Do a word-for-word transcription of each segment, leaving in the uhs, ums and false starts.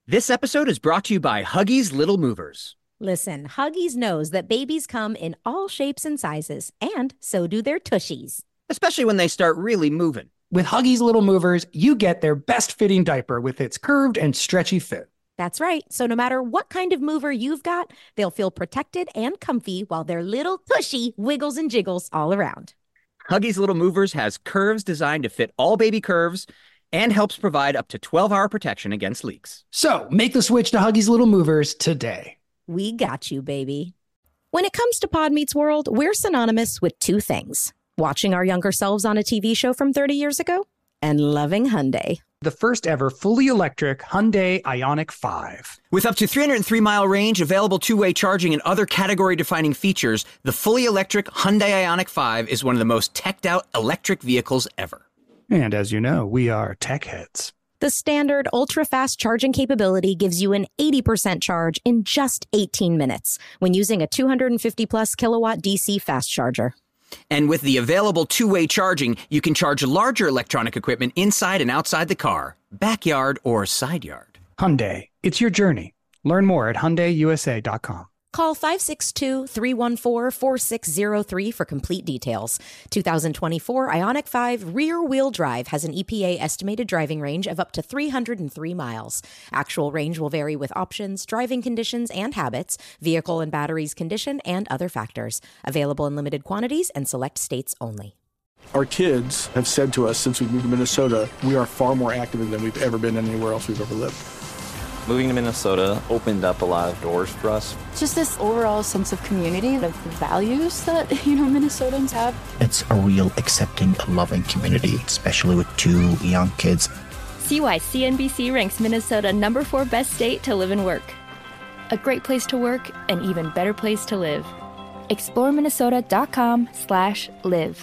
This episode is brought to you by Huggies Little Movers. Listen, Huggies knows that babies come in all shapes and sizes, and so do their tushies. Especially when they start really moving. With Huggies Little Movers, you get their best fitting diaper with its curved and stretchy fit. That's right. So no matter what kind of mover you've got, they'll feel protected and comfy while their little tushy wiggles and jiggles all around. Huggies Little Movers has curves designed to fit all baby curves and helps provide up to twelve hour protection against leaks. So make the switch to Huggies Little Movers today. We got you, baby. When it comes to Pod Meets World, we're synonymous with two things. Watching our younger selves on a T V show from thirty years ago and loving Hyundai. The first ever fully electric Hyundai Ioniq five. With up to three hundred three mile range, available two-way charging, and other category-defining features, the fully electric Hyundai Ioniq five is one of the most teched-out electric vehicles ever. And as you know, we are tech heads. The standard ultra-fast charging capability gives you an eighty percent charge in just eighteen minutes when using a two hundred fifty plus kilowatt D C fast charger. And with the available two-way charging, you can charge larger electronic equipment inside and outside the car, backyard or side yard. Hyundai, it's your journey. Learn more at Hyundai U S A dot com. Call five six two, three one four, four six zero three for complete details. two thousand twenty-four Ioniq five rear-wheel drive has an E P A estimated driving range of up to three hundred three miles. Actual range will vary with options, driving conditions and habits, vehicle and batteries condition, and other factors. Available in limited quantities and select states only. Our kids have said to us since we moved to Minnesota, we are far more active than we've ever been anywhere else we've ever lived. Moving to Minnesota opened up a lot of doors for us. Just this overall sense of community, of the values that, you know, Minnesotans have. It's a real accepting, loving community, especially with two young kids. See why C N B C ranks Minnesota number four best state to live and work. A great place to work, an even better place to live. explore minnesota dot com slash live.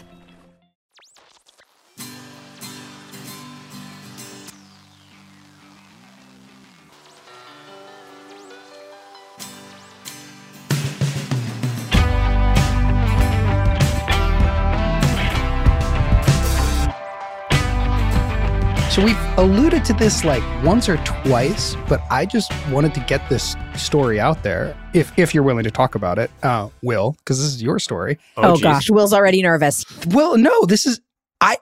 So we've alluded to this like once or twice, but I just wanted to get this story out there. If if you're willing to talk about it, uh, Will, because this is your story. Oh, oh gosh, Will's already nervous. Well, no, this is I.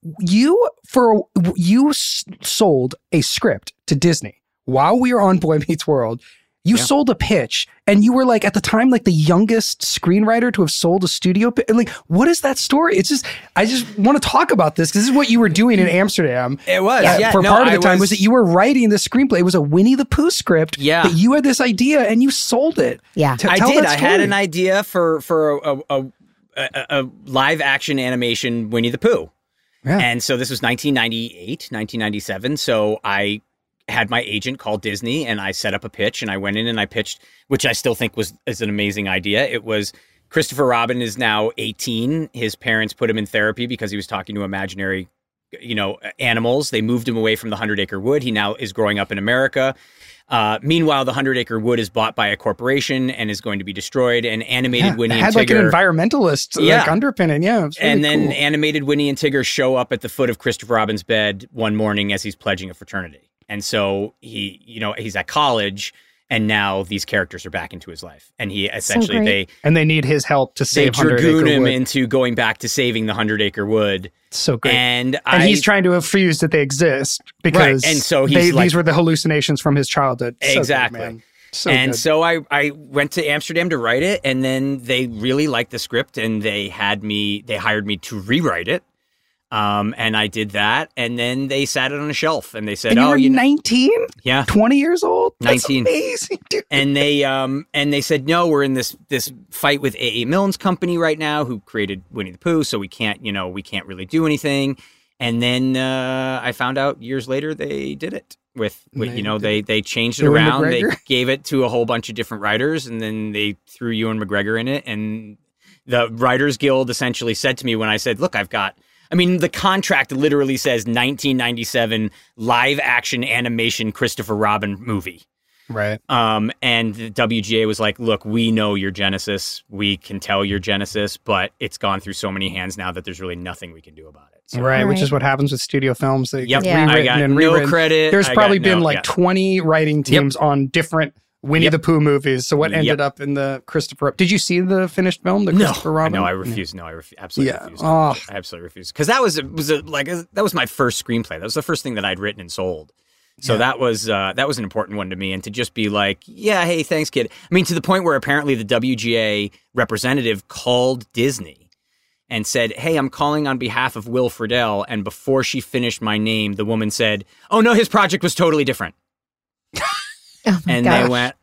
You for you s- sold a script to Disney while we were on Boy Meets World. You yeah. sold a pitch, and you were like at the time like the youngest screenwriter to have sold a studio pitch. Like, what is that story? It's just I just want to talk about this because this is what you were doing in Amsterdam. It was uh, yeah, for no, part of the I time was, was that you were writing the screenplay. It was a Winnie the Pooh script. Yeah, but you had this idea and you sold it. Yeah, T- I tell did. that I story. had an idea for for a, a, a, a live action animation Winnie the Pooh, yeah. and so this was nineteen ninety-eight, nineteen ninety-seven. So I had my agent call Disney and I set up a pitch and I went in and I pitched, which I still think was is an amazing idea. It was Christopher Robin is now eighteen. His parents put him in therapy because he was talking to imaginary, you know, animals. They moved him away from the Hundred Acre Wood. He now is growing up in America. Uh, meanwhile, the Hundred Acre Wood is bought by a corporation and is going to be destroyed. And animated yeah, Winnie it and had Tigger, like an environmentalist yeah. like underpinning. Yeah, it was really and then cool. animated Winnie and Tigger show up at the foot of Christopher Robin's bed one morning as he's pledging a fraternity. And so he, you know, he's at college, and now these characters are back into his life, and he essentially so they and they need his help to they save Hundred dragoon Acre him Wood. into going back to saving the Hundred Acre Wood. So great, and and I, he's trying to refuse that they exist because Right, and so he's they, like- these were the hallucinations from his childhood. So good, Exactly. man. So and good. so I, I went to Amsterdam to write it, and then they really liked the script, and they had me, they hired me to rewrite it. Um, and I did that, and then they sat it on a shelf, and they said, and you "Oh, were you know, nineteen, yeah, twenty years old, That's nineteen, amazing, dude." And they, um, and they said, "No, we're in this this fight with A A Milne's company right now, who created Winnie the Pooh, so we can't, you know, we can't really do anything." And then uh, I found out years later they did it with, with They you know, did. they they changed it Ewan around, they McGregor? gave it to a whole bunch of different writers, and then they threw Ewan McGregor in it, and the Writers Guild essentially said to me when I said, "Look, I've got." I mean, the contract literally says nineteen ninety-seven live action animation Christopher Robin movie. Right. Um, and the W G A was like, look, we know your Genesis. We can tell your Genesis, but it's gone through so many hands now that there's really nothing we can do about it. So. Right, All which right. is what happens with studio films. They Yep. get Yeah. I rewritten got and no rewritten. credit. There's I probably got been no- like yeah. twenty writing teams on different Winnie Yep. the Pooh movies. So what ended Yep. up in the Christopher? Did you see the finished film? The No, Christopher Robin? no, I refuse. No, I refuse. Absolutely Yeah. refuse. Oh. I absolutely refuse. Because that was was a, like a, that was my first screenplay. That was the first thing that I'd written and sold. So Yeah. that was uh, that was an important one to me. And to just be like, yeah, hey, thanks, kid. I mean, to the point where apparently the W G A representative called Disney and said, hey, I'm calling on behalf of Will Friedle. And before she finished my name, the woman said, oh no, his project was totally different. Oh my And gosh. they went,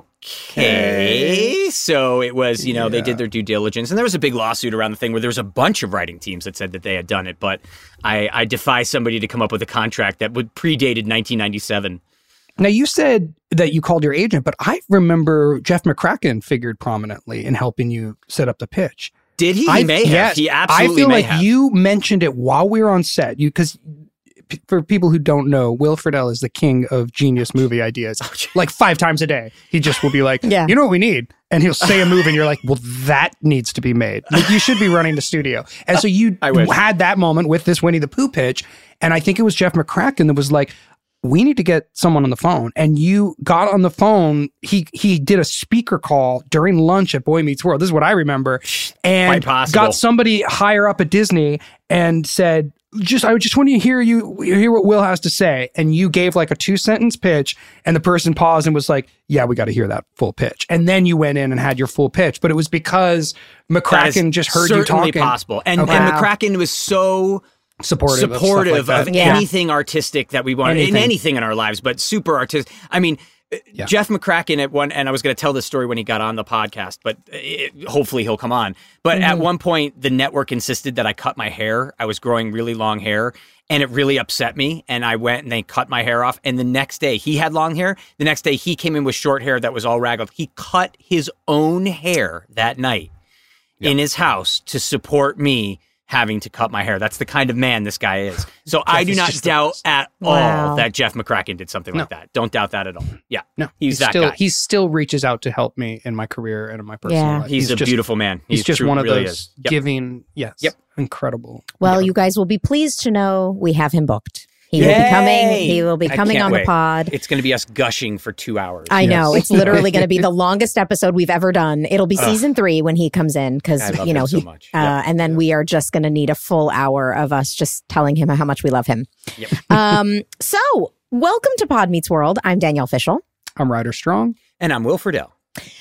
okay. So it was, you know, they Yeah. did their due diligence. And there was a big lawsuit around the thing where there was a bunch of writing teams that said that they had done it. But I, I defy somebody to come up with a contract that would predated nineteen ninety-seven. Now, you said that you called your agent, but I remember Jeff McCracken figured prominently in helping you set up the pitch. Did he? He I, may have. yes, He absolutely I feel may like have. you mentioned it while we were on set. You because p- for people who don't know, Will Friedle is the king of genius movie ideas. Like five times a day, he just will be like, Yeah. "You know what we need," and he'll say a movie, and you're like, "Well, that needs to be made. Like, you should be running the studio." And so you I wish. had that moment with this Winnie the Pooh pitch, and I think it was Jeff McCracken that was like, we need to get someone on the phone. And you got on the phone. He he did a speaker call during lunch at Boy Meets World. This is what I remember. And Quite possible. got somebody higher up at Disney and said, just I just want to hear you hear what Will has to say. And you gave like a two sentence pitch, and the person paused and was like, yeah, we got to hear that full pitch. And then you went in and had your full pitch. But it was because That McCracken is just heard you certainly talking. possible. And, Okay. and Wow. McCracken was so Supportive, supportive of, stuff like of that. Yeah. anything artistic that we wanted in Anything. anything in our lives, but super artistic. I mean, Yeah. Jeff McCracken at one, and I was going to tell this story when he got on the podcast, but it, hopefully he'll come on. But Mm-hmm. at one point, the network insisted that I cut my hair. I was growing really long hair, and it really upset me. And I went and they cut my hair off. And the next day, he had long hair. The next day, he came in with short hair that was all ragged. He cut his own hair that night in his house to support me having to cut my hair. That's the kind of man this guy is. So I do is not just the doubt best. at Wow. all that Jeff McCracken did something like that. Don't doubt that at all. Yeah. No, He's that still guy. he still reaches out to help me in my career and in my personal Yeah. life. He's, a just, beautiful man. He's, just true- one of really those is. Yep. giving. Yes. Yep. Incredible. Well, you guys will be pleased to know we have him booked. He will be Yay! coming. He will be I coming can't on wait. the pod. It's going to be us gushing for two hours. I know. Yes. It's literally going to be the longest episode we've ever done. It'll be season three when he comes in I because, love you know, him so he, much. uh, Yep. and then we are just going to need a full hour of us just telling him how much we love him. Yep. Um, so welcome to Pod Meets World. I'm Danielle Fishel. I'm Ryder Strong. And I'm Will Friedle.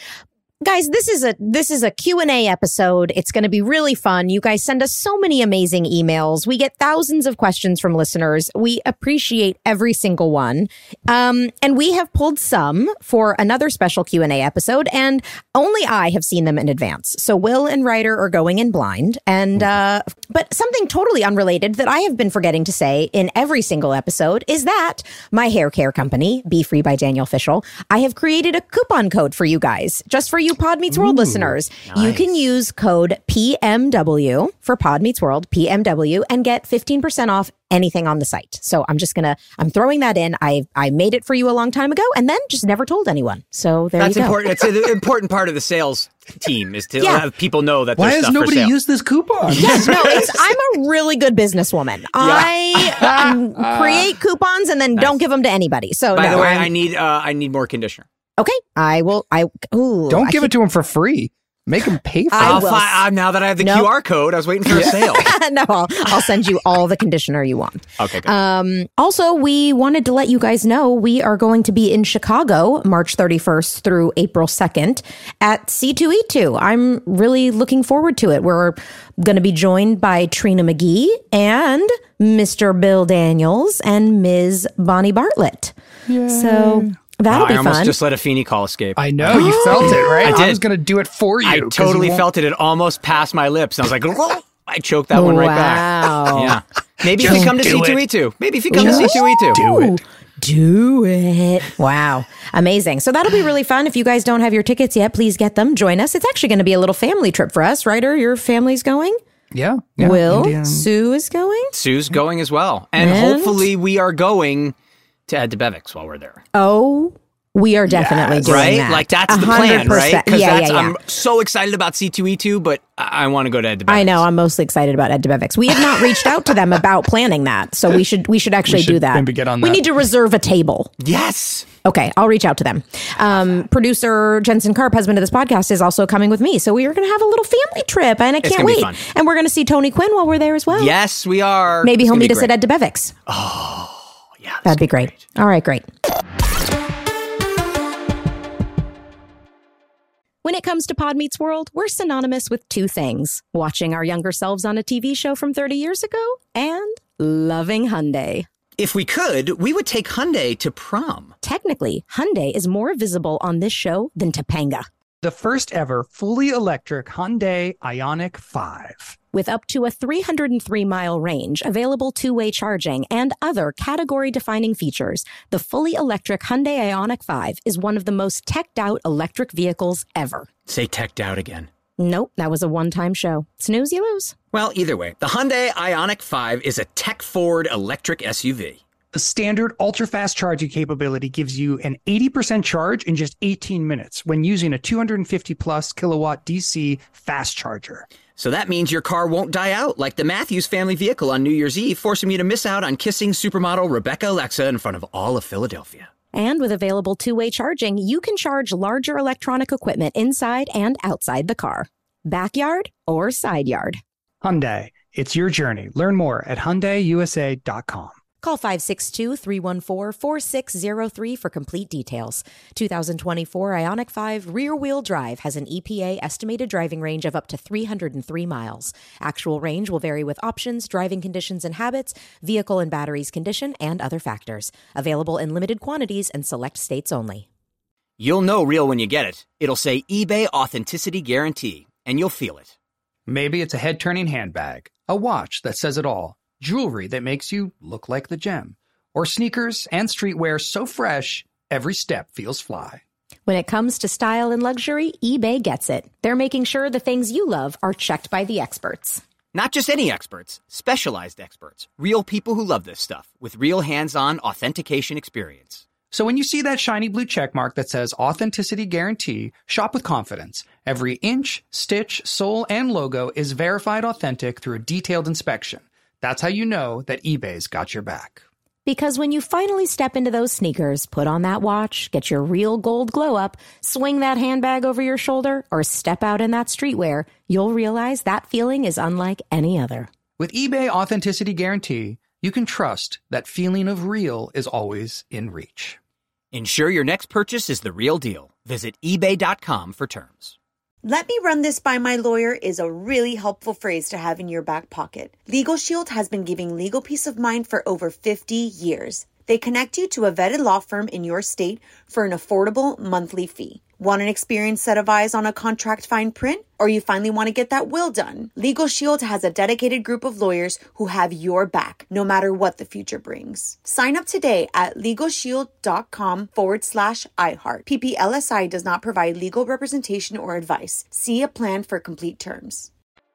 Guys, this is a this is a Q and A episode. It's going to be really fun. You guys send us so many amazing emails. We get thousands of questions from listeners. We appreciate every single one. Um, and we have pulled some for another special Q and A episode, and only I have seen them in advance. So Will and Ryder are going in blind. And uh, but something totally unrelated that I have been forgetting to say in every single episode is that my hair care company, Be Free by Danielle Fishel, I have created a coupon code for you guys, just for you Pod Meets World listeners. You can use code P M W for Pod Meets World, P M W, and get fifteen percent off anything on the site. So I'm just gonna, I'm throwing that in. I I made it for you a long time ago and then just never told anyone. So there That's you go. important. It's an important part of the sales team is to Yeah. have people know that Why there's has stuff nobody for sale. used this coupon? Yes, no, it's, I'm a really good businesswoman. I um, create coupons and then don't give them to anybody. So By no, the way, I'm- I need uh, I need more conditioner. okay, I will, I, ooh. Don't I give keep- it to him for free. Make him pay for I it. I'll will fi- s- uh, now that I have the Nope. Q R code, I was waiting for a sale. no, I'll, I'll send you all the conditioner you want. Okay, good. Um, also, we wanted to let you guys know we are going to be in Chicago March thirty-first through April second at C two E two. I'm really looking forward to it. We're going to be joined by Trina McGee and Mister Bill Daniels and Miz Bonnie Bartlett. So that'll Wow, be I almost fun. just let a Feeny call escape. I know you felt it, right? I did. was going to do it for you. I 'cause totally you won't- felt it. It almost passed my lips. And I was like, "Whoa." I choked that one right back. Wow. Yeah. Maybe if you Just come to do C two E two. Maybe if you come to C two E two. Do it. Do it. Wow. Amazing. So that'll be really fun. If you guys don't have your tickets yet, please get them. Join us. It's actually going to be a little family trip for us. Ryder, your family's going? Yeah. yeah. Will? Indian- Sue is going? Sue's going as well. And, And- hopefully we are going to Ed DeBevick's while we're there. Oh, We are definitely yes. doing right? that. Like that's the one hundred percent. plan, right? Because yeah, that's yeah, yeah. I'm so excited about C two E two, but I, I want to go to Ed DeBevick's. I know. I'm mostly excited about Ed DeBevick's. We have not reached out to them about planning that, so we should we should actually we should do that. Maybe get on that. We need to reserve a table. Yes. Okay, I'll reach out to them. Um, producer Jensen Karp, husband of this podcast, is also coming with me, so we are going to have a little family trip, and I It's can't gonna be wait. fun. And we're going to see Tony Quinn while we're there as well. Yes, we are. Maybe It's he'll gonna meet be us great. at Ed DeBevick's. Oh, yeah. That'd be great. great. All right, great. When it comes to Pod Meets World, we're synonymous with two things: watching our younger selves on a T V show from thirty years ago and loving Hyundai. If we could, we would take Hyundai to prom. Technically, Hyundai is more visible on this show than Topanga. The first ever fully electric Hyundai Ioniq five. With up to a three hundred three mile range, available two-way charging, and other category-defining features, the fully electric Hyundai Ioniq five is one of the most teched-out electric vehicles ever. Say teched out again. Nope, that was a one-time show. Snooze, you lose. Well, either way, the Hyundai Ioniq five is a tech-forward electric S U V. The standard ultra-fast charging capability gives you an eighty percent charge in just eighteen minutes when using a two hundred fifty plus kilowatt D C fast charger. So that means your car won't die out like the Matthews family vehicle on New Year's Eve, forcing you to miss out on kissing supermodel Rebecca Alexa in front of all of Philadelphia. And with available two-way charging, you can charge larger electronic equipment inside and outside the car. Backyard or side yard. Hyundai, it's your journey. Learn more at Hyundai U S A dot com. Call five six two, three one four, four six zero three for complete details. two thousand twenty-four Ioniq five rear-wheel drive has an E P A estimated driving range of up to three hundred three miles. Actual range will vary with options, driving conditions and habits, vehicle and batteries condition, and other factors. Available in limited quantities and select states only. You'll know real when you get it. It'll say eBay Authenticity Guarantee, and you'll feel it. Maybe it's a head-turning handbag, a watch that says it all, jewelry that makes you look like the gem, or sneakers and streetwear so fresh, every step feels fly. When it comes to style and luxury, eBay gets it. They're making sure the things you love are checked by the experts. Not just any experts, specialized experts. Real people who love this stuff, with real hands-on authentication experience. So when you see that shiny blue check mark that says Authenticity Guarantee, shop with confidence. Every inch, stitch, sole, and logo is verified authentic through a detailed inspection. That's how you know that eBay's got your back. Because when you finally step into those sneakers, put on that watch, get your real gold glow up, swing that handbag over your shoulder, or step out in that streetwear, you'll realize that feeling is unlike any other. With eBay Authenticity Guarantee, you can trust that feeling of real is always in reach. Ensure your next purchase is the real deal. Visit ebay dot com for terms. Let me run this by my lawyer is a really helpful phrase to have in your back pocket. Legal Shield has been giving legal peace of mind for over fifty years. They connect you to a vetted law firm in your state for an affordable monthly fee. Want an experienced set of eyes on a contract fine print? Or you finally want to get that will done? Legal Shield has a dedicated group of lawyers who have your back, no matter what the future brings. Sign up today at LegalShield.com forward slash iHeart. P P L S I does not provide legal representation or advice. See a plan for complete terms.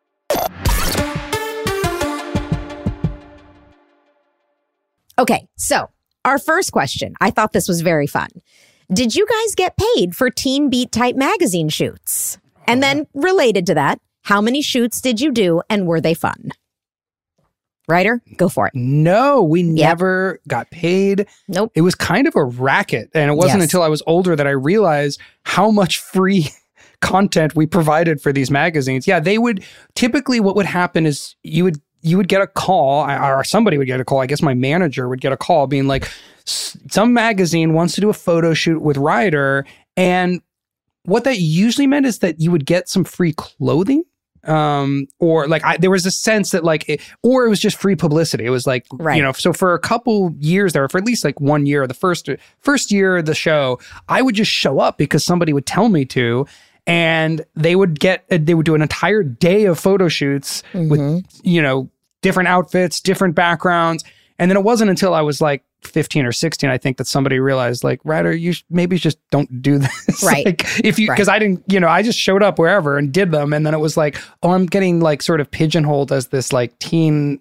Okay, so our first question. I thought this was very fun. Did you guys get paid for Teen Beat type magazine shoots? And then related to that, how many shoots did you do and were they fun? Ryder, go for it. No, we yep. never got paid. Nope. It was kind of a racket. And it wasn't yes. until I was older that I realized how much free content we provided for these magazines. Yeah, they would typically what would happen is you would you would get a call or somebody would get a call. I guess my manager would get a call being like, some magazine wants to do a photo shoot with Ryder. And what that usually meant is that you would get some free clothing. Um, or like I, there was a sense that like, it, or it was just free publicity. It was like, right. you know, so for a couple years there, for at least like one year, the first, first year of the show, I would just show up because somebody would tell me to, and they would get, they would do an entire day of photo shoots mm-hmm. with, you know, different outfits, different backgrounds. And then it wasn't until I was like fifteen or sixteen, I think, that somebody realized, like, Ryder, you sh- maybe just don't do this. Right. like, if you, because right. I didn't, you know, I just showed up wherever and did them. And then it was like, oh, I'm getting like sort of pigeonholed as this like teen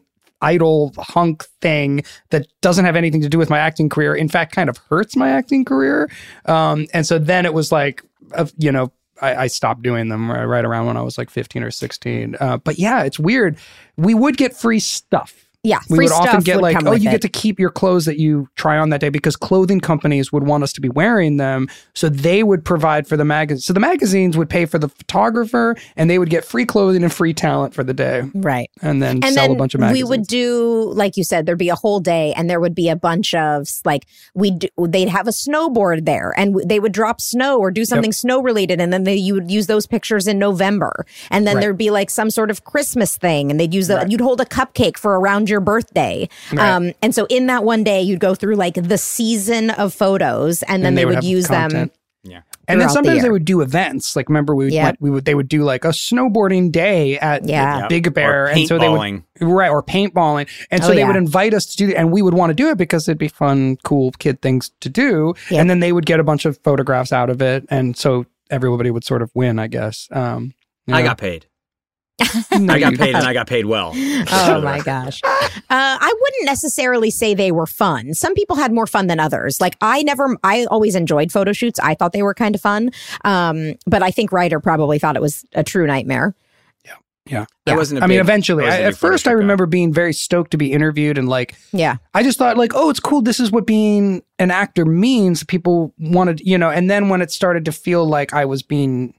idol hunk thing that doesn't have anything to do with my acting career. In fact, kind of hurts my acting career. Um, and so then it was like, uh, you know, I, I stopped doing them right, right around when I was like fifteen or sixteen. Uh, but yeah, it's weird. We would get free stuff. Yeah, we free would often stuff get would like, come oh, with you it. get to keep your clothes that you try on that day because clothing companies would want us to be wearing them. So they would provide for the magazine. So the magazines would pay for the photographer and they would get free clothing and free talent for the day. Right. And then And sell then a bunch of magazines. we would do, like you said, there'd be a whole day and there would be a bunch of, like, we'd, they'd have a snowboard there and w- they would drop snow or do something Yep. snow related. And then they, you would use those pictures in November. And then Right. there'd be like some sort of Christmas thing and they'd use the, Right. you'd hold a cupcake for around your birthday. Right. Um, and so in that one day, you'd go through like the season of photos and then And they they, would would have use content. them. Yeah. And then throughout the sometimes they year. would do events. Like remember we would, Yep. we would they would do like a snowboarding day at Yeah. Yep. Big Bear, Or and so they would paintballing. right or paintballing, and so Oh, they yeah. would invite us to do, and we would want to do it because it'd be fun, cool kid things to do, Yep. and then they would get a bunch of photographs out of it, and so everybody would sort of win, I guess. Um, you I know. got paid. No, I got you paid didn't. and I got paid well. Oh my gosh. Uh, I wouldn't necessarily say they were fun. Some people had more fun than others. Like I never, I always enjoyed photo shoots. I thought they were kind of fun. Um, but I think Ryder probably thought it was a true nightmare. Yeah. I wasn't a I mean, big- eventually. I wasn't I, a at big photo first, I shoot guy. remember being very stoked to be interviewed, and like, Yeah. I just thought, like, oh, it's cool. This is what being an actor means. People wanted, you know, and then when it started to feel like I was being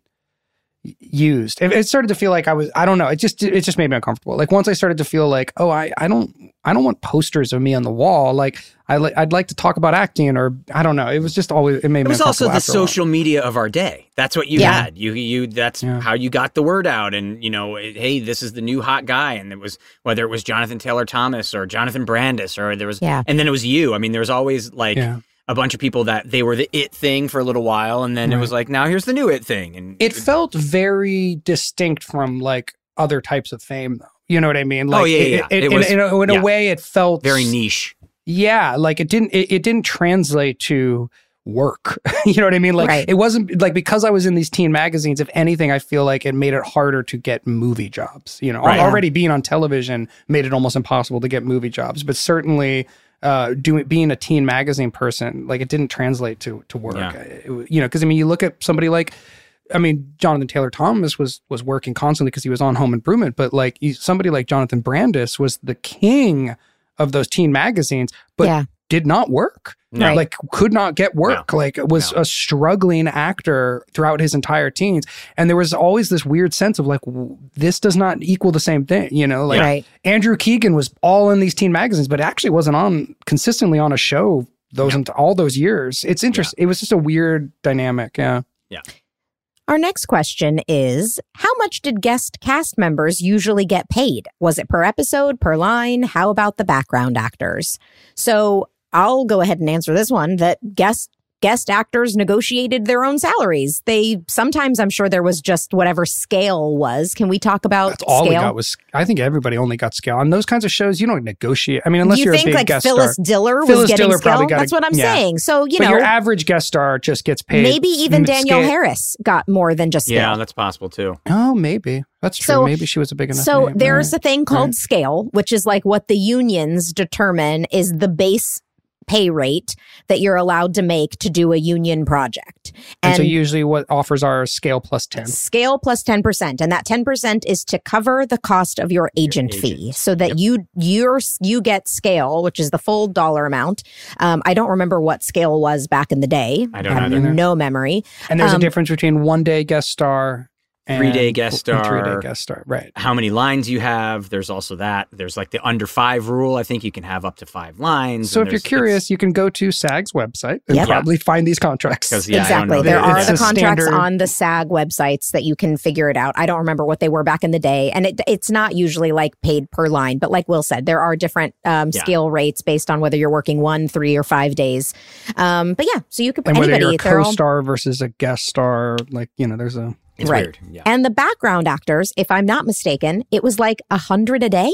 used, it, it started to feel like I was, I don't know. It just, it just made me uncomfortable. Like once I started to feel like, oh, I, I don't, I don't want posters of me on the wall. Like I, li- I'd like to talk about acting, or I don't know. It was just always, it made It me was also uncomfortable the after a while. social media of our day. That's what you Yeah. had. You, you. That's Yeah. how you got the word out. And you know, it- hey, this is the new hot guy. And it was whether it was Jonathan Taylor Thomas or Jonathan Brandis, or there was, Yeah. and then it was you. I mean, there was always like Yeah. a bunch of people that they were the it thing for a little while, and then it Right. was like, now here's the new it thing. And It felt very distinct from like other types of fame, though. You know what I mean? Like, Oh, yeah, it- yeah, it- it in, was- in a, in a yeah. way, it felt very niche. Yeah, like it didn't it, it didn't translate to work. You know what I mean? Like Right. it wasn't like because I was in these teen magazines, if anything, I feel like it made it harder to get movie jobs. You know, Right. already being on television made it almost impossible to get movie jobs, but certainly uh doing being a teen magazine person, like it didn't translate to to work. Yeah. It- you know, because I mean you look at somebody like I mean, Jonathan Taylor Thomas was was working constantly because he was on Home Improvement, but like he, somebody like Jonathan Brandis was the king of those teen magazines, but Yeah. did not work. No. Right. Like could not get work. No. Like was No. a struggling actor throughout his entire teens. And there was always this weird sense of like, w- this does not equal the same thing. You know, like Right. Andrew Keegan was all in these teen magazines, but actually wasn't on consistently on a show those ent- all those years. It's interesting. It was just a weird dynamic. Yeah. Yeah. Our next question is, how much did guest cast members usually get paid? Was it per episode, per line? How about the background actors? So I'll go ahead and answer this one, that guest guest actors negotiated their own salaries. They sometimes, I'm sure there was just whatever scale was. Can we talk about That's all scale? we got was, I think everybody only got scale. On those kinds of shows, you don't negotiate. I mean, unless Do you you're think a big like guest Phyllis star. Diller was Phyllis getting Diller scale? probably got That's a- what I'm yeah. saying. So, you but know, your average guest star just gets paid. maybe even mm, Danielle scale. Harris got more than just scale. Yeah, that's possible too. Oh, maybe. That's true. So- maybe she was a big enough So name, there's right. a thing called Right. scale, which is like what the unions determine is the base pay rate that you're allowed to make to do a union project. And, so usually what offers are scale plus ten. Scale plus ten percent, and that ten percent is to cover the cost of your agent Your fee, agent. so that Yep. you you're, you get scale, which is the full dollar amount. Um, I don't remember what scale was back in the day. I don't have either. no memory. And there's Um, a difference between one day guest star and Three-day guest and three day star. guest star. Right. How many lines you have? There's also that. There's like the under five rule. I think you can have up to five lines. So and if you're there's- curious, you can go to SAG's website and Yep. probably find these contracts. 'Cause, yeah, I don't exactly. know. There It's are a the contracts standard- on the SAG websites that you can figure it out. I don't remember what they were back in the day. And it, it's not usually like paid per line, but like Will said, there are different um, Yeah. scale rates based on whether you're working one, three, or five days. Um, but yeah, so you could and whether anybody. you're a they're all- co-star versus a guest star, like, you know, there's a... It's Right. weird. Yeah. And the background actors, if I'm not mistaken, it was like a hundred a day.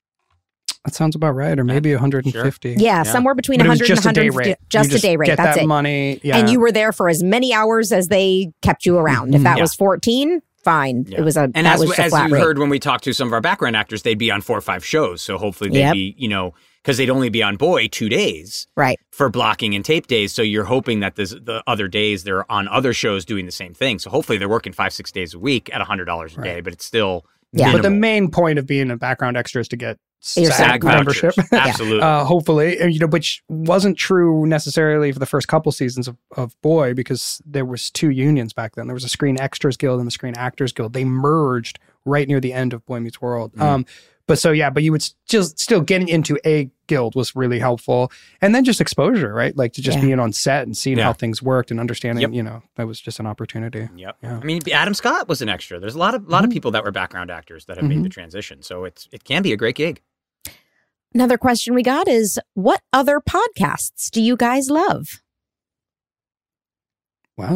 That sounds about right. Or maybe one hundred fifty. Yeah, Yeah. somewhere between But it was one hundred and just a day one hundred fifty. rate. Just You a day rate. Get That's that it. money. Yeah. And you were there for as many hours as they kept you around. If that Yeah. was fourteen, fine. Yeah. It was a and that as, was the as flat you rate. heard when we talked to some of our background actors, they'd be on four or five shows. So hopefully they'd Yep. be, you know, because they'd only be on Boy two days right for blocking and tape days. So you're hoping that this, the other days they're on other shows doing the same thing. So hopefully they're working five, six days a week at one hundred dollars a Right. day, but it's still Yeah. minimal. But the main point of being a background extra is to get Your SAG SAG membership. vouchers. Absolutely. uh, hopefully, and, you know, which wasn't true necessarily for the first couple seasons of, of Boy, because there was two unions back then. There was a Screen Extras Guild and the Screen Actors Guild. They merged right near the end of Boy Meets World. Mm. Um, but so yeah, but you would just still getting into a guild was really helpful, and then just exposure, right? Like to just Yeah. being on set and seeing Yeah. how things worked and understanding. Yep. You know, that was just an opportunity. Yep. Yeah. I mean, Adam Scott was an extra. There's a lot of lot of people that were background actors that have Mhm. made the transition. So it's it can be a great gig. Another question we got is, what other podcasts do you guys love? Wow.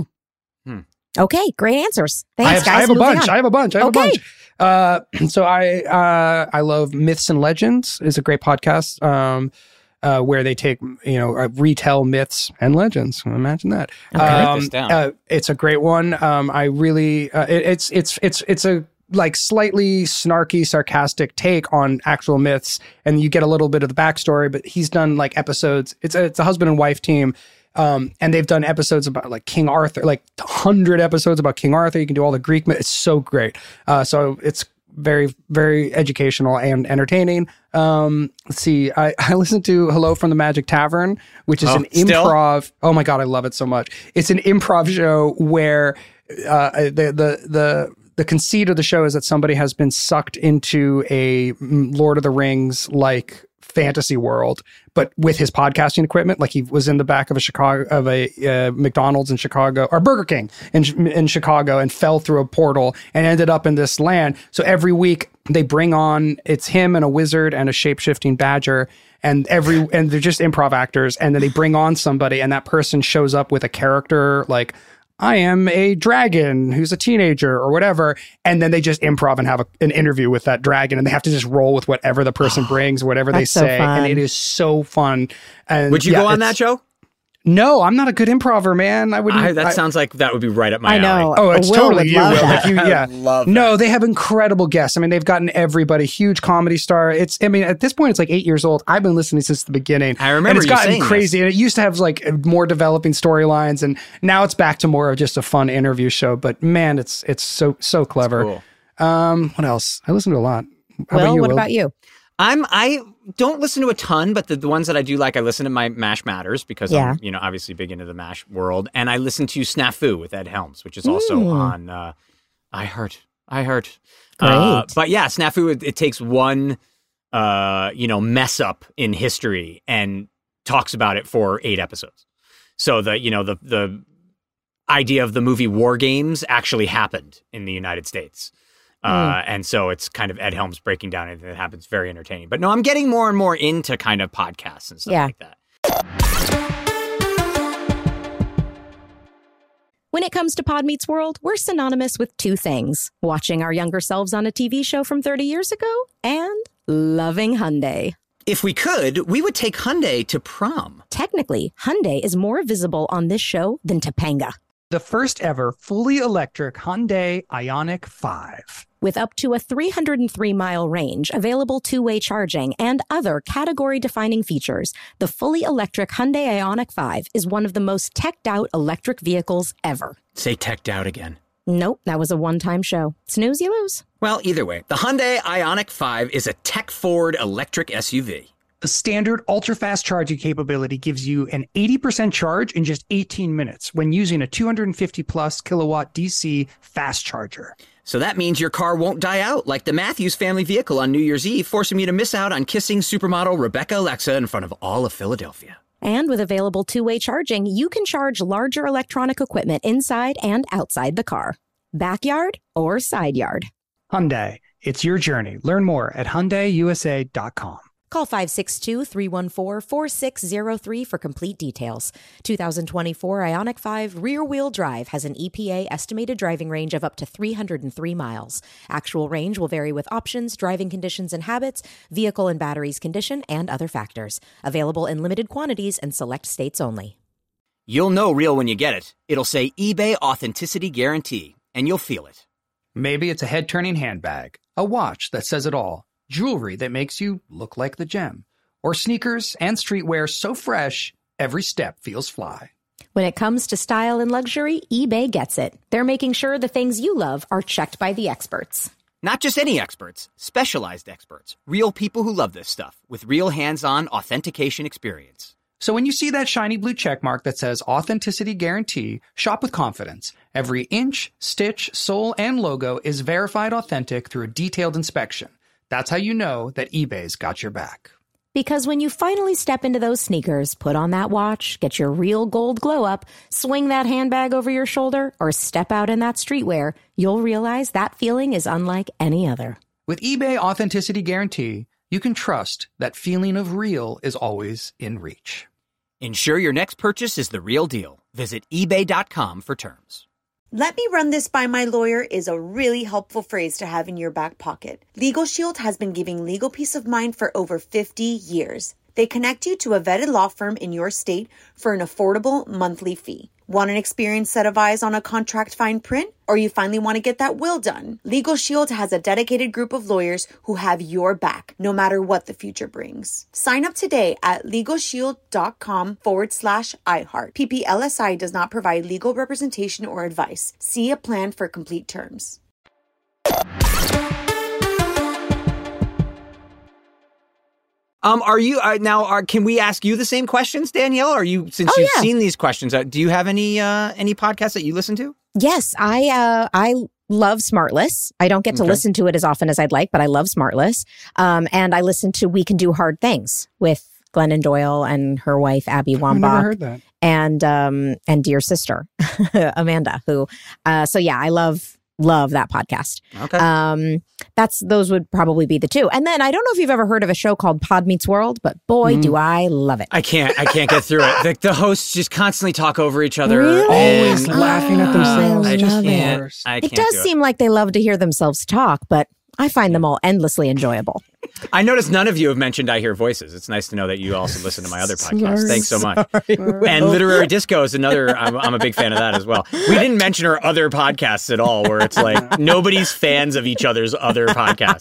Okay, great answers. Thanks, I have, guys. I have a Moving bunch. on. I have a bunch. I have Okay. a bunch. Uh, so I uh, I love Myths and Legends. Is a great podcast um, uh, where they take you know uh, retell myths and legends. Imagine that. Okay. Write Um, this down. uh, it's a great one. Um, I really uh, it, it's it's it's it's a like slightly snarky, sarcastic take on actual myths, and you get a little bit of the backstory. But he's done like episodes. It's a it's a husband and wife team. Um, and they've done episodes about like King Arthur, like one hundred episodes about King Arthur. You can do all the Greek myths. It's so great. Uh, so it's very, very educational and entertaining. Um, let's see. I, I listened to Hello from the Magic Tavern, which is Oh, an still? improv. Oh my God, I love it so much. It's an improv show where uh, the, the, the, the conceit of the show is that somebody has been sucked into a mm, Lord of the Rings like fantasy world, but with his podcasting equipment. Like he was in the back of a Chicago of a uh, McDonald's in Chicago or Burger King in in Chicago and fell through a portal and ended up in this land. So every week they bring on, it's him and a wizard and a shape-shifting badger, and every and they're just improv actors, and then they bring on somebody and that person shows up with a character like, I am a dragon who's a teenager or whatever. And then they just improv and have a, an interview with that dragon, and they have to just roll with whatever the person brings, whatever they That's so say. fun. And it is so fun. And Would you yeah, go on it's- that show? No, I'm not a good improver, man. I wouldn't. I, that I- sounds like that would be right up my I know. alley. Oh, it's Will totally would you, love Will. that. Like you, I yeah. love No, they have incredible guests. I mean, they've gotten everybody. Huge comedy star. It's. I mean, at this point, it's like eight years old. I've been listening since the beginning. I remember and it's you gotten saying crazy. And it used to have like more developing storylines, and now it's back to more of just a fun interview show. But man, it's it's so so clever. Cool. Um, what else? I listen to a lot. How Will, about you, what Will? about you? I'm I don't listen to a ton, but the, the ones that I do like, I listen to my MASH Matters because Yeah. I'm you know obviously big into the MASH world, and I listen to Snafu with Ed Helms, which is also Mm. on uh, iHeart. iHeart. Great. Uh, but yeah, Snafu. It, it takes one uh, you know mess up in history and talks about it for eight episodes. So the you know the the idea of the movie War Games actually happened in the United States. Uh, and so it's kind of Ed Helms breaking down anything that happens. Very entertaining. But no, I'm getting more and more into kind of podcasts and stuff Yeah. like that. When it comes to Pod Meets World, we're synonymous with two things: watching our younger selves on a T V show from thirty years ago and loving Hyundai. If we could, we would take Hyundai to prom. Technically, Hyundai is more visible on this show than Topanga. The first ever fully electric Hyundai Ioniq five. With up to a three hundred three mile range, available two-way charging, and other category-defining features, the fully electric Hyundai Ioniq five is one of the most teched-out electric vehicles ever. Say teched out again. Nope, that was a one-time show. Snooze, you lose. Well, either way, the Hyundai Ioniq five is a tech-forward electric S U V. The standard ultra-fast charging capability gives you an eighty percent charge in just eighteen minutes when using a two hundred fifty plus kilowatt D C fast charger. So that means your car won't die out like the Matthews family vehicle on New Year's Eve, forcing you to miss out on kissing supermodel Rebecca Alexa in front of all of Philadelphia. And with available two-way charging, you can charge larger electronic equipment inside and outside the car. Backyard or side yard. Hyundai, it's your journey. Learn more at Hyundai U S A dot com. Call five six two, three one four, four six zero three for complete details. two thousand twenty-four Ioniq five rear-wheel drive has an E P A estimated driving range of up to three hundred three miles. Actual range will vary with options, driving conditions and habits, vehicle and batteries condition, and other factors. Available in limited quantities and select states only. You'll know real when you get it. It'll say eBay Authenticity Guarantee, and you'll feel it. Maybe it's a head-turning handbag, a watch that says it all, jewelry that makes you look like the gem, or sneakers and streetwear so fresh, every step feels fly. When it comes to style and luxury, eBay gets it. They're making sure the things you love are checked by the experts. Not just any experts, specialized experts. Real people who love this stuff, with real hands-on authentication experience. So when you see that shiny blue check mark that says Authenticity Guarantee, shop with confidence. Every inch, stitch, sole, and logo is verified authentic through a detailed inspection. That's how you know that eBay's got your back. Because when you finally step into those sneakers, put on that watch, get your real gold glow up, swing that handbag over your shoulder, or step out in that streetwear, you'll realize that feeling is unlike any other. With eBay Authenticity Guarantee, you can trust that feeling of real is always in reach. Ensure your next purchase is the real deal. Visit ebay dot com for terms. Let me run this by my lawyer is a really helpful phrase to have in your back pocket. Legal Shield has been giving legal peace of mind for over fifty years. They connect you to a vetted law firm in your state for an affordable monthly fee. Want an experienced set of eyes on a contract fine print? Or you finally want to get that will done? Legal Shield has a dedicated group of lawyers who have your back, no matter what the future brings. Sign up today at LegalShield.com forward slash iHeart. P P L S I does not provide legal representation or advice. See a plan for complete terms. Um, are you uh, now? Are can we ask you the same questions, Danielle? Are you since Oh, you've yeah. seen these questions? Uh, do you have any uh, any podcasts that you listen to? Yes, I uh, I love Smartless. I don't get to Okay. listen to it as often as I'd like, but I love Smartless. Um, and I listen to We Can Do Hard Things with Glennon Doyle and her wife Abby I've never Wambach heard that. and um, and dear sister Amanda. Who uh, so yeah, I love love that podcast. Okay. Um, that's those would probably be the two. And then I don't know if you've ever heard of a show called Pod Meets World, but boy, Mm. do I love it. I can't. I can't get through it. The, the hosts just constantly talk over each other. Really? Always and- laughing at Oh, themselves. I I just love can't. it. I It can't does do seem like they love to hear themselves talk, but I find them all endlessly enjoyable. I noticed none of you have mentioned I Hear Voices. It's nice to know that you also listen to my other podcasts. Sorry, Thanks so much. And Literary Disco is another, I'm, I'm a big fan of that as well. We didn't mention our other podcasts at all, where it's like nobody's fans of each other's other podcasts.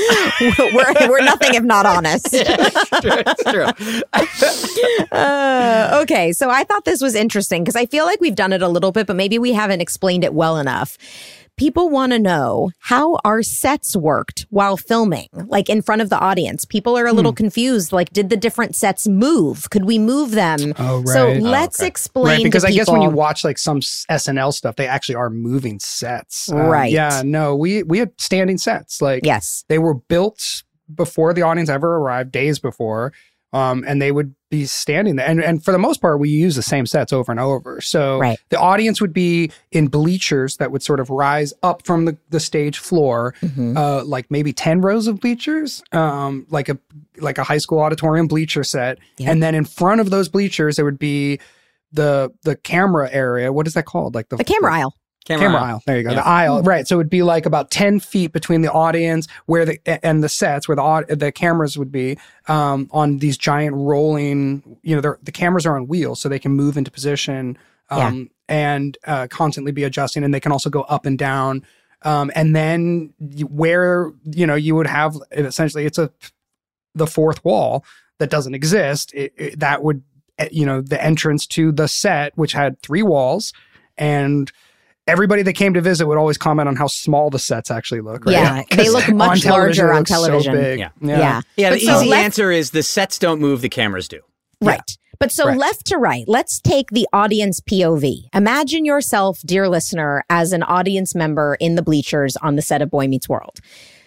we're, we're nothing if not honest. It's true. It's true. Uh, okay, so I thought this was interesting because I feel like we've done it a little bit, but maybe we haven't explained it well enough. People want to know how our sets worked while filming, like in front of the audience. People are a little confused. Like, did the different sets move? Could we move them? Oh, So right. let's Oh, okay. explain Right, because to I people. guess when you watch like some S N L stuff, they actually are moving sets. Uh, Right. Yeah, no, we we had standing sets. Like Yes. they were built before the audience ever arrived, days before. Um, and they would be standing there. And, and for the most part, we use the same sets over and over. So Right. the audience would be in bleachers that would sort of rise up from the, the stage floor, Mhm. uh, like maybe ten rows of bleachers, um, like a like a high school auditorium bleacher set. Yeah. And then in front of those bleachers, there would be the the camera area. What is that called? Like the, The camera aisle. Camera, Camera aisle. aisle. There you go. Yeah. The aisle. Right. So it would be like about ten feet between the audience where the and the sets where the au- the cameras would be um, on these giant rolling, you know, they're- the cameras are on wheels so they can move into position um, and uh, constantly be adjusting. And they can also go up and down. Um, and then you- where, you know, you would have essentially it's a the fourth wall that doesn't exist. It, it, that would, you know, the entrance to the set, which had three walls, and everybody that came to visit would always comment on how small the sets actually look. Right? Yeah, they 'Cause look much on television, larger it on looks so television. big. Yeah. Yeah. Yeah, the But so easy let's- answer is the sets don't move, the cameras do. Right. But so Right. left to right, let's take the audience P O V. Imagine yourself, dear listener, as an audience member in the bleachers on the set of Boy Meets World.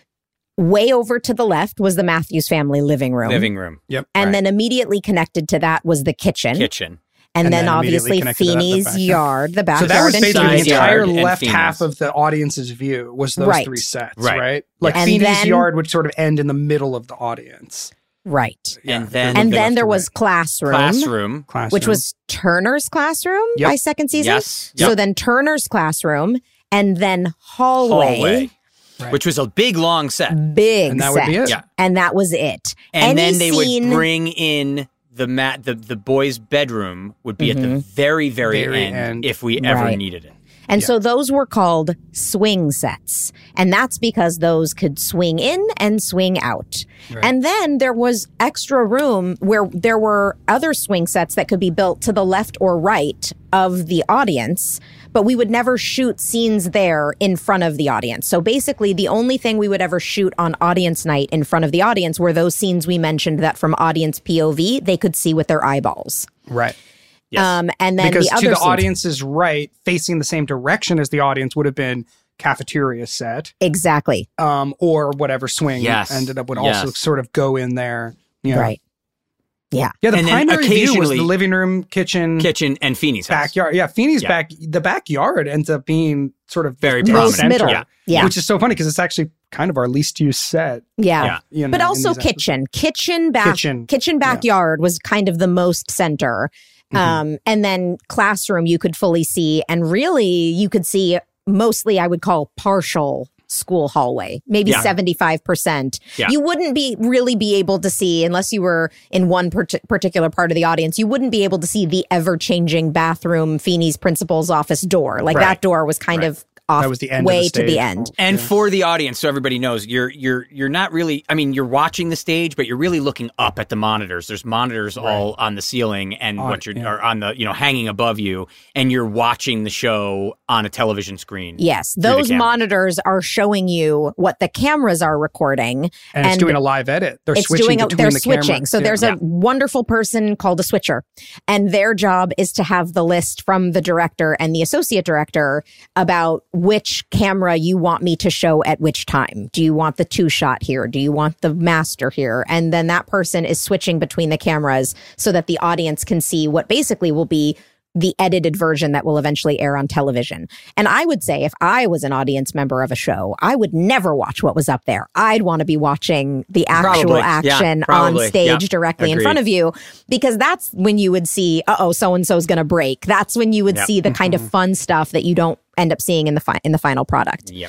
Way over to the left was the Matthews family living room. Living room, Yep. and right. then immediately connected to that was the kitchen. kitchen. And, And then, then immediately obviously connected to that, the Feeney's back. yard, the so backyard. that was and basically the Feeney's Feeney's entire yard and left Feeney's. half of the audience's view was those Right. three sets, Right. right? Like And Feeney's then- yard would sort of end in the middle of the audience. Right. And Yeah. then And the then left there to was right. classroom, classroom. Classroom. which was Turner's classroom Yep. by second season. Yes. So Yep. then Turner's classroom, and then hallway. hallway, Right. which was a big long set. Big And that set. would be it. Yeah. And that was it. And Any then they scene- would bring in the mat. The the boys' bedroom would be at the very very, Very end, end. if we ever Right. needed it. And Yeah. so those were called swing sets. And that's because those could swing in and swing out. Right. And then there was extra room where there were other swing sets that could be built to the left or right of the audience, but we would never shoot scenes there in front of the audience. So basically, the only thing we would ever shoot on audience night in front of the audience were those scenes we mentioned that from audience P O V, they could see with their eyeballs. Right. Yes. Um, and then Because the other to the scenes- audience's right, facing the same direction as the audience would have been cafeteria set. Exactly. Um, or whatever swing Yes. ended up would Yes. also sort of go in there. Yeah. Right. Yeah. Yeah, the And then primary view was occasionally- the living room, kitchen, Kitchen and Feeney's house. backyard. Yeah, Feeney's Yeah. back. The backyard ends up being sort of Very the prominent. center, Middle. Yeah. Yeah. which is so funny because it's actually kind of our least used set. Yeah. Yeah. You know, But in also these episodes. kitchen. Kitchen back Kitchen. kitchen backyard was kind of the most center. Mm-hmm. Um, and then classroom you could fully see. And really you could see mostly I would call partial school hallway, maybe Yeah. seventy-five percent. Yeah. You wouldn't be really be able to see, unless you were in one per- particular part of the audience, you wouldn't be able to see the ever-changing bathroom, Feeney's principal's office door. Like Right. that door was kind Right. of off That was the end of way the to the stage. end. And for the audience, so everybody knows, you're you're you're not really. I mean, you're watching the stage, but you're really looking up at the monitors. There's monitors all on the ceiling, and On- what you're yeah. or on the you know hanging above you, and you're watching the show on a television screen. Yes, through the those camera. monitors are showing you what the cameras are recording. And, it's doing a live edit. They're it's switching doing a, between they're the switching. camera. So Yeah. there's Yeah. a wonderful person called a switcher, and their job is to have the list from the director and the associate director about which camera you want me to show at which time. Do you want the two shot here? Do you want the master here? And then that person is switching between the cameras so that the audience can see what basically will be the edited version that will eventually air on television. And I would say if I was an audience member of a show, I would never watch what was up there. I'd want to be watching the actual Probably. Yeah, action probably. on stage Yep. directly in Agreed. front of you, because that's when you would see, uh-oh, so-and-so's going to break. That's when you would Yep. see the kind of fun stuff that you don't end up seeing in the fi- in the final product. Yep.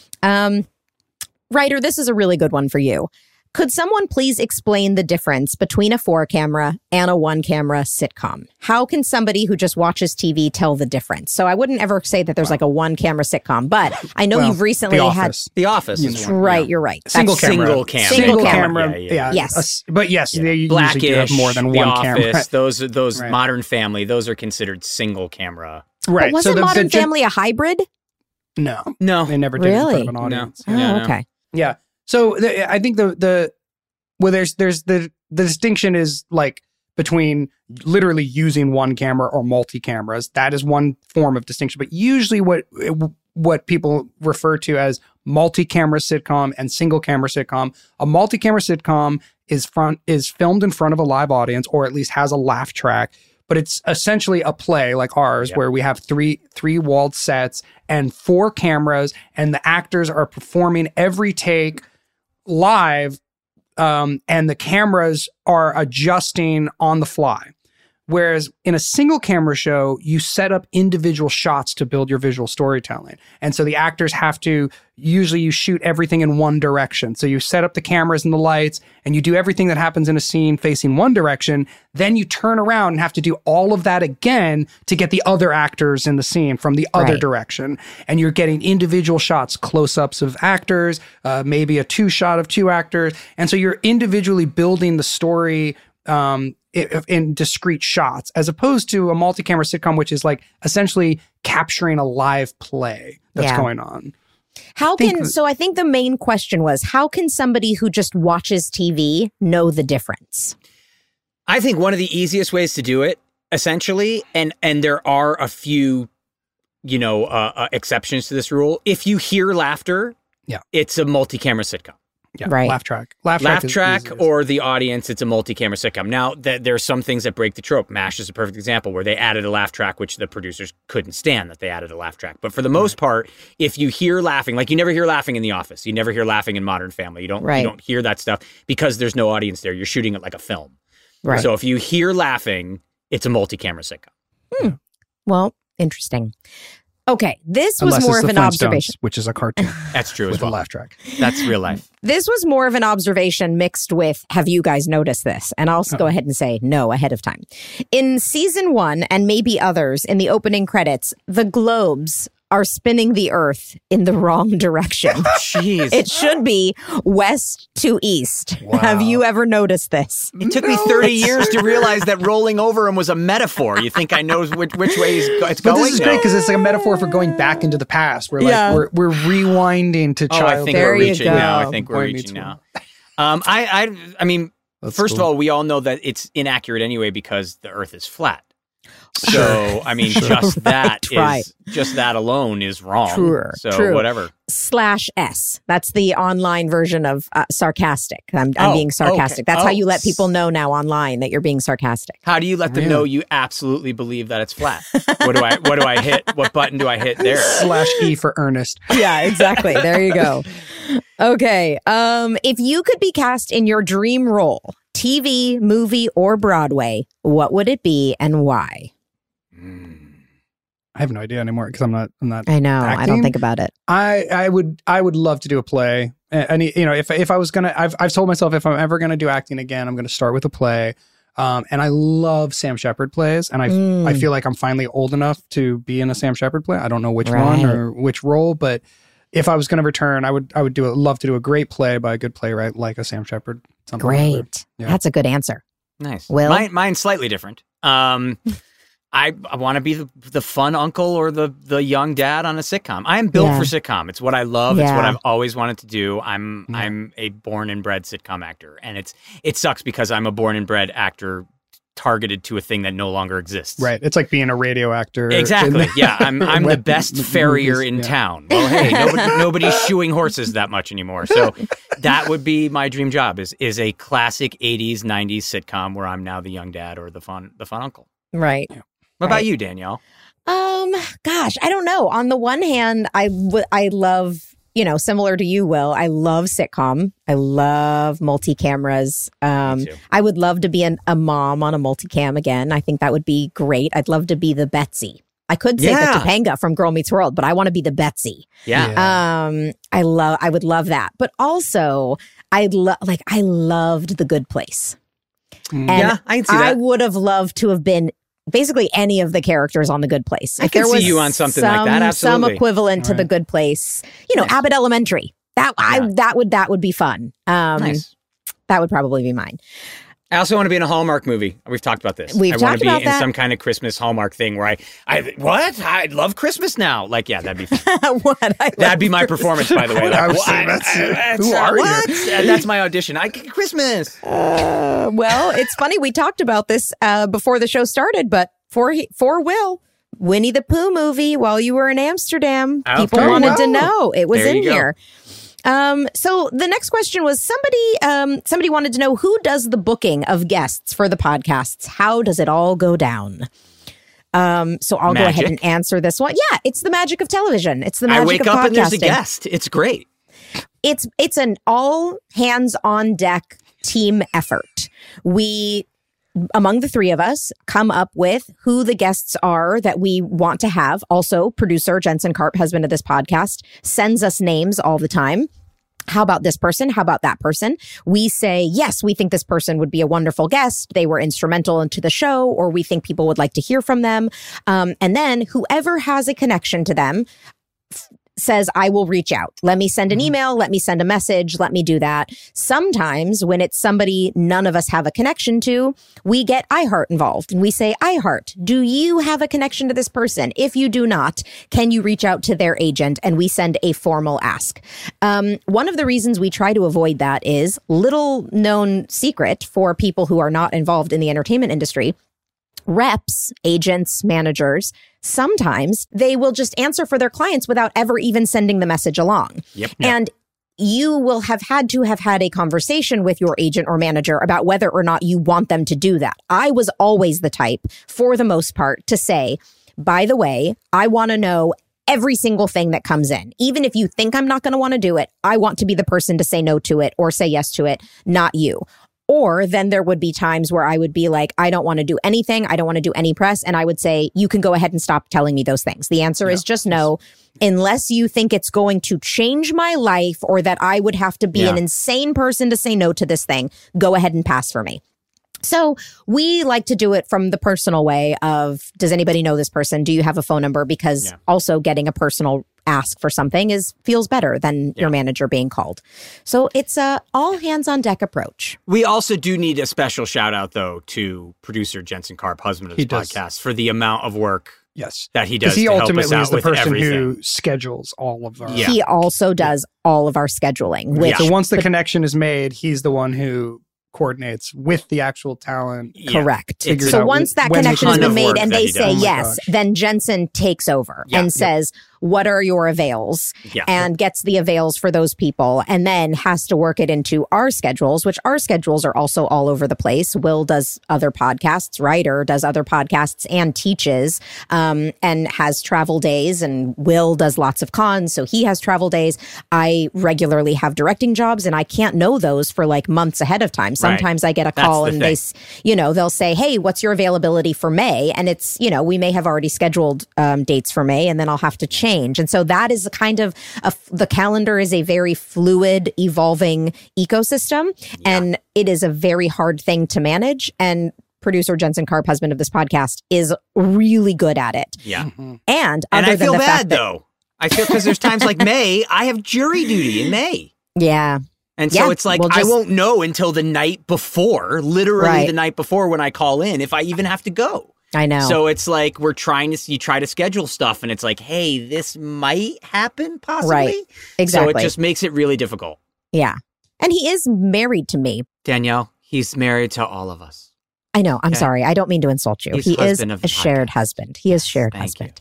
Um, Writer, this is a really good one for you. Could someone please explain the difference between a four camera and a one camera sitcom? How can somebody who just watches T V tell the difference? So I wouldn't ever say that there's like a one camera sitcom, but I know Well, you've recently The had. Office. The Office You is know. one. Right, Yeah. you're right. Single That's- camera. Single camera. Single Single camera. camera. Yeah, Yeah. yeah. Yes. A s- but yes, they usually do Blackish, have more than The one Office, camera. Those those Right. Modern Family, those are considered single camera. Right. But wasn't the- the Modern gen- Family a hybrid? No. No, They never did it in Really? front of an audience. Oh, Yeah, no. okay. Yeah. So the, I think the the well, there's there's the the distinction is like between literally using one camera or multi cameras. That is one form of distinction. But usually, what what people refer to as multi camera sitcom and single camera sitcom. A multi camera sitcom is front is filmed in front of a live audience, or at least has a laugh track. But it's essentially a play like ours, Yep. where we have three three walled sets and four cameras, and the actors are performing every take live, um, and the cameras are adjusting on the fly. Whereas in a single camera show, you set up individual shots to build your visual storytelling. And so the actors have to, usually you shoot everything in one direction. So you set up the cameras and the lights, and you do everything that happens in a scene facing one direction. Then you turn around and have to do all of that again to get the other actors in the scene from the other Right. direction. And you're getting individual shots, close-ups of actors, uh, maybe a two shot of two actors. And so you're individually building the story um, i- in discrete shots, as opposed to a multi-camera sitcom, which is like essentially capturing a live play that's Yeah. going on. How think can, that- so I think the main question was, how can somebody who just watches T V know the difference? I think one of the easiest ways to do it, essentially, and and there are a few, you know, uh, uh, exceptions to this rule. If you hear laughter, Yeah. it's a multi-camera sitcom. Yeah, Right. laugh track. Laugh, Laugh is track easiest. or the audience, it's a multi-camera sitcom. Now, th- there are some things that break the trope. MASH is a perfect example where they added a laugh track, which the producers couldn't stand that they added a laugh track. But for the most part, if you hear laughing, like you never hear laughing in The Office, you never hear laughing in Modern Family. You don't, Right. you don't hear that stuff because there's no audience there. You're shooting it like a film. Right. So if you hear laughing, it's a multi-camera sitcom. Well, interesting. Okay, this was Unless more it's of the an Flintstones, observation. which is a cartoon That's true with as well. a laugh track. That's real life. This was more of an observation mixed with, have you guys noticed this? And I'll go ahead and say no ahead of time. In season one, and maybe others, in the opening credits, the globes are spinning the Earth in the wrong direction. Jeez. It should be west to east. Wow. Have you ever noticed this? It took me thirty years to realize that rolling over him was a metaphor. You think I know which, which way it's But going? this is No. great because it's like a metaphor for going back into the past. We're like Yeah. we're we're rewinding to Oh, I childhood. think There we're you reaching go. now. I think we're Boy reaching Meets now. Um, I, I, I mean, That's first cool. of all, we all know that it's inaccurate anyway because the Earth is flat. So, I mean, just that is right. just that alone is wrong. True, So, true. whatever. Slash S. That's the online version of uh, sarcastic. I'm, I'm Oh, being sarcastic. okay. That's how Oh. you let people know now online that you're being sarcastic. How do you let them Really? know you absolutely believe that it's flat? What do I? What do I hit? What button do I hit there? Slash E for Ernest. Yeah, exactly. There you go. Okay. Um, if you could be cast in your dream role, T V, movie, or Broadway, what would it be and why? I have no idea anymore because I'm not. I'm not. I know. I don't Acting? think about it. I I would I would love to do a play. And you know, if if I was gonna, I've I've told myself if I'm ever gonna do acting again, I'm gonna start with a play. Um, and I love Sam Shepard plays, and I Mm. I feel like I'm finally old enough to be in a Sam Shepard play. I don't know which Right. one or which role, but if I was gonna return, I would I would do a, love to do a great play by a good playwright like a Sam Shepard. Something like that. Great. Yeah. That's a good answer. Nice. Will? Mine, mine's slightly different. Um, I, I want to be the, the fun uncle or the the young dad on a sitcom. I am built Yeah. for sitcom. It's what I love. It's what Yeah. I've always wanted to do. I'm Yeah. I'm a born and bred sitcom actor, and it's it sucks because I'm a born and bred actor targeted to a thing that no longer exists. Right. It's like being a radio actor. Exactly. in- Yeah, I'm I'm the Web- best m- farrier movies, in yeah. town. Well, hey, nobody, nobody's shoeing horses that much anymore. So that would be my dream job is is a classic eighties, nineties sitcom where I'm now the young dad or the fun the fun uncle. Right. What about Right. you, Danielle? Um, gosh, I don't know. On the one hand, I w- I love, you know, similar to you, Will, I love sitcom. I love multi-cameras. Um, Me too. I would love to be an, a mom on a multicam again. I think that would be great. I'd love to be the Betsy. I could say Yeah. the Topanga from Girl Meets World, but I want to be the Betsy. Yeah. Yeah. Um, I love, I would love that. But also, I love, like, I loved The Good Place. Mm. And Yeah, I can see I that. would have loved to have been basically any of the characters on The Good Place. I If can there see was you on something like some, that, Some absolutely. equivalent to The Right. Good Place. You know, Nice. Abbott Elementary. That I Yeah. that would that would be fun. Um, Nice. That would probably be mine. I also want to be in a Hallmark movie. We've talked about this. We've I want talked to be about in that. some kind of Christmas Hallmark thing where I, I what? I love Christmas now. Like, yeah, that'd be fun. What I That'd be my performance, by the way. Like, I was what? saying, that's- I- I- who are you? what? And that's my audition. I Christmas. Uh, well, it's funny. We talked about this uh, before the show started, but for for Will, Winnie the Pooh movie while you were in Amsterdam, Oh, people there you wanted go. to know. It was There you in go. here. Um, so the next question was somebody um, somebody wanted to know who does the booking of guests for the podcasts. How does it all go down? Um, so I'll go ahead Magic. and answer this one. Yeah, it's the magic of television. It's the magic I wake of up podcasting. and there's a guest. It's great. It's it's an all hands on deck team effort. We, among the three of us, come up with who the guests are that we want to have. Also, producer Jensen Karp, husband of this podcast, sends us names all the time. How about this person? How about that person? We say, yes, we think this person would be a wonderful guest. They were instrumental into the show, or we think people would like to hear from them. Um, and then whoever has a connection to them f- says, I will reach out. Let me send an email. Let me send a message. Let me do that. Sometimes when it's somebody none of us have a connection to, we get iHeart involved and we say, iHeart, do you have a connection to this person? If you do not, can you reach out to their agent? And we send a formal ask. Um, one of the reasons we try to avoid that is little known secret for people who are not involved in the entertainment industry. Reps, agents, managers, sometimes they will just answer for their clients without ever even sending the message along. Yep. And you will have had to have had a conversation with your agent or manager about whether or not you want them to do that. I was always the type, for the most part, to say, by the way, I want to know every single thing that comes in. Even if you think I'm not going to want to do it, I want to be the person to say no to it or say yes to it, not you. Or then there would be times where I would be like, I don't want to do anything. I don't want to do any press. And I would say, you can go ahead and stop telling me those things. The answer is just no. unless you think it's going to change my life or that I would have to be Yeah. an insane person to say no to this thing, go ahead and pass for me. So we like to do it from the personal way of, does anybody know this person? Do you have a phone number? Because Yeah. also getting a personal ask for something is feels better than your manager being called. So it's a all hands on deck approach. We also do need a special shout out, though, to producer Jensen Karp, husband of He this does. podcast, for the amount of work Yes. that he does Because he to help us ultimately out is the with person everything. who schedules all of our. Yeah. He also does all of our scheduling. Which, So once the connection is made, he's the one who coordinates with the actual talent. Yeah. Correct. Figures So out once that when connection we has ton been of made work and that they he say does. Oh my yes, gosh. then Jensen takes over Yeah. and says, what are your avails? Yeah. And gets the avails for those people and then has to work it into our schedules, which our schedules are also all over the place. Will does other podcasts, Ryder does other podcasts and teaches um, and has travel days, and Will does lots of cons. So he has travel days. I regularly have directing jobs and I can't know those for like months ahead of time. Sometimes I get a That's call the and thing. they, s- you know, they'll say, hey, what's your availability for May? And it's, you know, we may have already scheduled um, dates for May and then I'll have to change. And so that is a kind of, a, the calendar is a very fluid, evolving ecosystem. And it is a very hard thing to manage. And producer Jensen Karp, husband of this podcast, is really good at it. Yeah. And, And other I than feel the bad, fact that, though. I feel because there's times like May, I have jury duty in May. yeah. And so Yeah, it's like, we'll I just- won't know until the night before, literally Right. the night before when I call in, if I even have to go. I know. So it's like, we're trying to, you try to schedule stuff and it's like, hey, this might happen possibly. Right. Exactly. So it just makes it really difficult. yeah. And he is married to me. Danielle, he's married to all of us. I know. I'm Okay. sorry. I don't mean to insult you. He's he is husband of a the shared podcast. husband. He is shared Thank husband.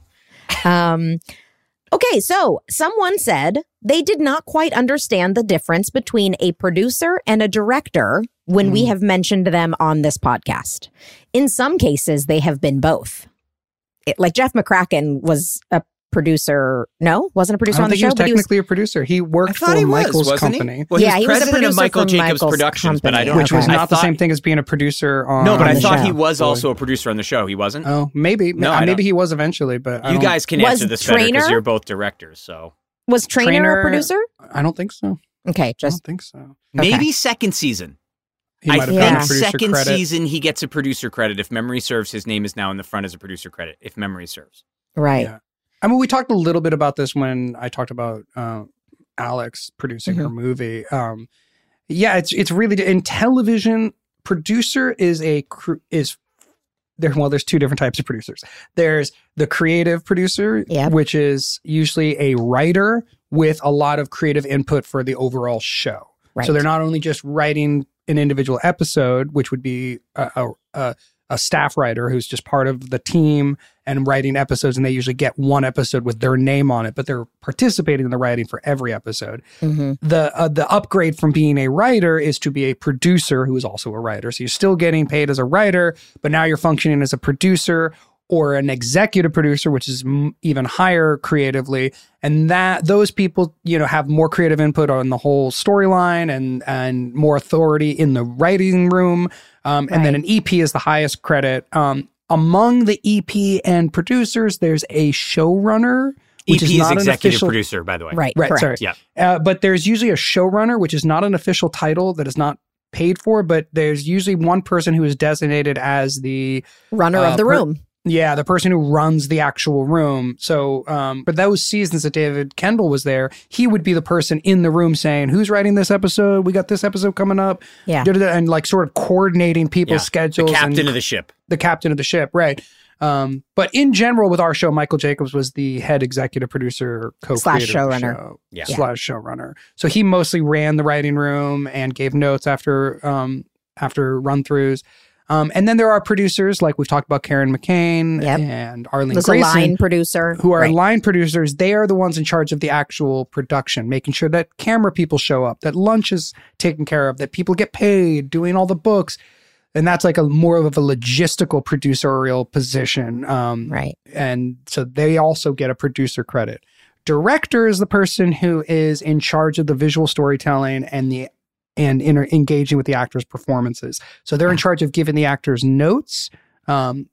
Um, okay. So someone said they did not quite understand the difference between a producer and a director when we have mentioned them on this podcast. In some cases, they have been both. It, like Jeff McCracken was a producer. No, wasn't a I producer don't on the think show, he was but he was. technically a producer. He I worked thought for he was, Michael's wasn't company, he? Well, Yeah, he he was was a president producer of Michael for Jacobs Michael's Productions, but I company. don't which Okay. was I not the thought- same thing as being a producer on. No, but on I the thought show. he was Boy. also a producer on the show. He wasn't? Oh, maybe. No, Uh, I maybe don't- he was eventually, but I You don't- guys can Was answer this better because Trainer- you're both directors. So Was Trainer, Trainer- a producer? I don't think so. Okay, I just don't think so. maybe second season. He I might have think gotten Yeah. a producer second credit. season he gets a producer credit. If memory serves, his name is now in the front as a producer credit. If memory serves. right. Yeah. I mean, we talked a little bit about this when I talked about uh, Alex producing her Mhm. movie. Um, yeah, it's it's really in television. Producer is a cr- is there. Well, there's two different types of producers. There's the creative producer, Yep. which is usually a writer with a lot of creative input for the overall show. Right. So they're not only just writing an individual episode, which would be a, a, a, a staff writer who's just part of the team and writing episodes, and they usually get one episode with their name on it, but they're participating in the writing for every episode. hmm The uh, the upgrade from being a writer is to be a producer who is also a writer. So you're still getting paid as a writer, but now you're functioning as a producer or an executive producer, which is m- even higher creatively. And that those people, you know, have more creative input on the whole storyline and and more authority in the writing room. Um, and then Right. an E P is the highest credit. Um, among the E P and producers, there's a showrunner, which E P is is not an executive official producer, by the way. Right. Right, correct. sorry. Yeah. Uh, but there's usually a showrunner, which is not an official title that is not paid for, but there's usually one person who is designated as the Runner Uh, of the per- room. yeah, the person who runs the actual room. So, um, for those seasons that David Kendall was there, he would be the person in the room saying, "Who's writing this episode? We got this episode coming up." Yeah. Da-da-da, and like sort of coordinating people's Yeah. schedules. The captain and of the ship. the captain of the ship, right? Um, but in general, with our show, Michael Jacobs was the head executive producer, co-creator Slash of the showrunner. show, Yeah. slash showrunner. So he mostly ran the writing room and gave notes after um, after run throughs. Um, and then there are producers like we've talked about, Karen McCain Yep. and Arlene Was a Grayson, line producer. who are Right. line producers. They are the ones in charge of the actual production, making sure that camera people show up, that lunch is taken care of, that people get paid, doing all the books. And that's like a more of a logistical producerial position. Um, Right. And so they also get a producer credit. Director is the person who is in charge of the visual storytelling and the and inter- engaging with the actors' performances. So they're in charge of giving the actors notes. Um,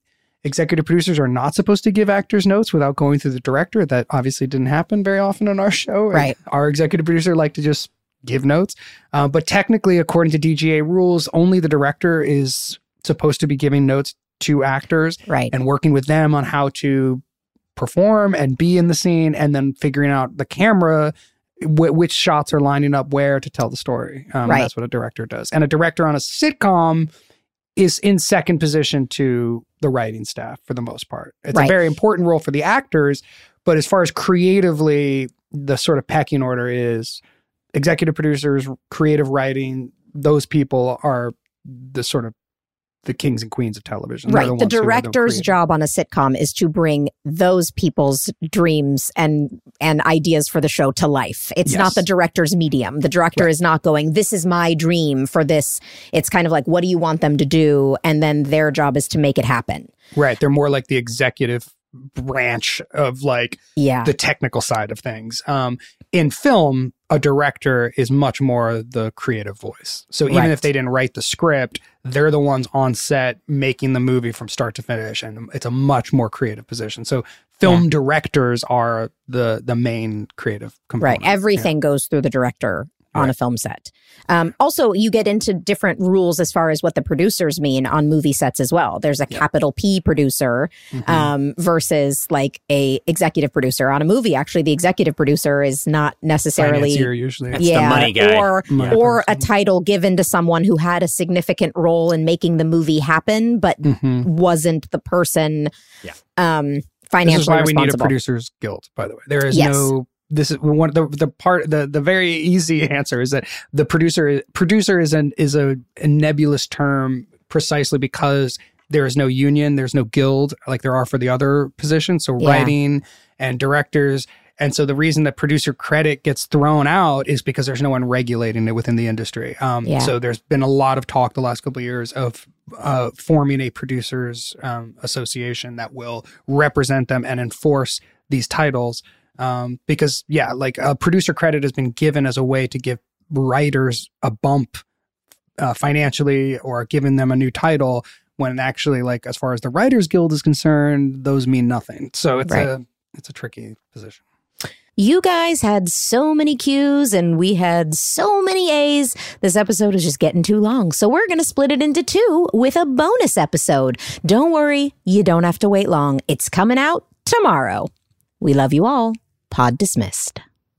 executive producers are not supposed to give actors notes without going through the director. That obviously didn't happen very often on our show. Right. Our executive producer liked to just give notes. Uh, but technically, according to D G A rules, only the director is supposed to be giving notes to actors right. and working with them on how to perform and be in the scene, and then figuring out the camera, w- which shots are lining up where to tell the story. Um, right. That's what a director does. And a director on a sitcom is in second position to the writing staff for the most part. It's right. a very important role for the actors, but as far as creatively, the sort of pecking order is executive producers, creative writing, those people are the sort of the kings and queens of television. Right. The, the director's job on a sitcom is to bring those people's dreams and and ideas for the show to life. It's yes. not the director's medium. The director right. is not going, this is my dream for this. It's kind of like, what do you want them to do? And then their job is to make it happen. Right. They're more like the executive branch of like yeah. the technical side of things. Um, in film, a director is much more the creative voice. So even right. if they didn't write the script, they're the ones on set making the movie from start to finish. And it's a much more creative position. So film yeah. directors are the the main creative component. Right. Everything yeah. goes through the director on right. a film set. Um, also, you get into different rules as far as what the producers mean on movie sets as well. There's a yeah. capital P producer mm-hmm. um, versus like a executive producer. On a movie, actually, the executive producer is not necessarily financier usually. That's yeah, the money guy. or money or person. a title given to someone who had a significant role in making the movie happen, but mm-hmm. wasn't the person yeah. um, financially This is why we need a responsible. producer's guild. By the way, there is yes. no. This is one the the part the the very easy answer is that the producer producer is an is a, a nebulous term precisely because there is no union, there's no guild like there are for the other positions. So yeah. writing and directors, and so the reason that producer credit gets thrown out is because there's no one regulating it within the industry. Um, yeah. So there's been a lot of talk the last couple of years of uh, forming a producers um, association that will represent them and enforce these titles. Um, because yeah, like a producer credit has been given as a way to give writers a bump uh, financially or giving them a new title when actually like as far as the Writers Guild is concerned, those mean nothing. So it's right. a it's a tricky position. You guys had so many Q's and we had so many A's. This episode is just getting too long. So we're going to split it into two with a bonus episode. Don't worry, you don't have to wait long. It's coming out tomorrow. We love you all. Pod dismissed.